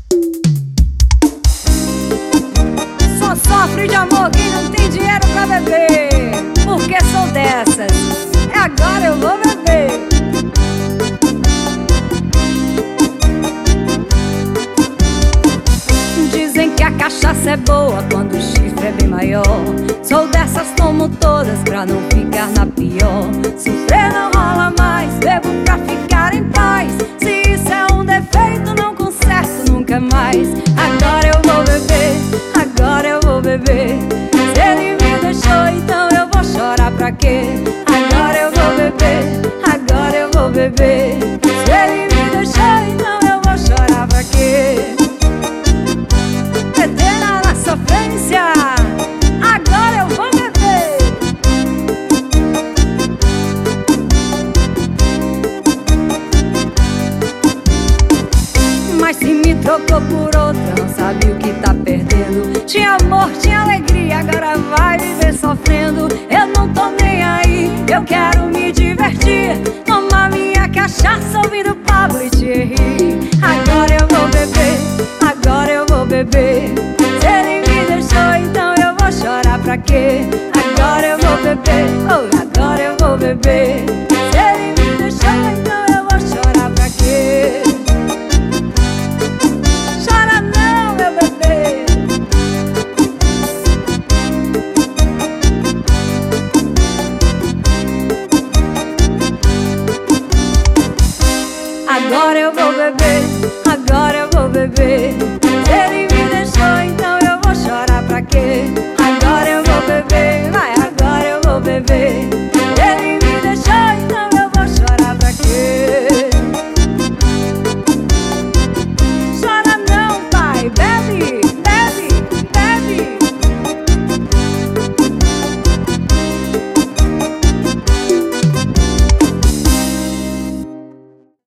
Só sofre de amor quem não tem dinheiro pra beber. Porque sou dessas, é agora eu vou beber. Dizem que a cachaça é boa quando o chifre é bem maior. Sou dessas, tomo todas pra não ficar na pior. Sofrer não rola mais, bebo pra ficar em paz. Se isso é um defeito, não conserto nunca mais. Agora eu vou beber, agora eu vou beber. Se ele me deixou, então eu vou chorar pra quê? Agora eu vou beber, agora eu vou beber. Se ele me deixou, então eu vou chorar pra quê? Eterna na sofrência, agora eu vou beber. Mas se me trocou por outra, não sabe o que tá perdendo. Tinha amor, tinha alegria, agora vai viver sofrendo. Eu não tô nem aí, eu quero me divertir. Tomar minha cachaça ouvindo Pablo e Thierry. Agora eu vou beber, agora eu vou beber. Se ele me deixou, então eu vou chorar pra quê?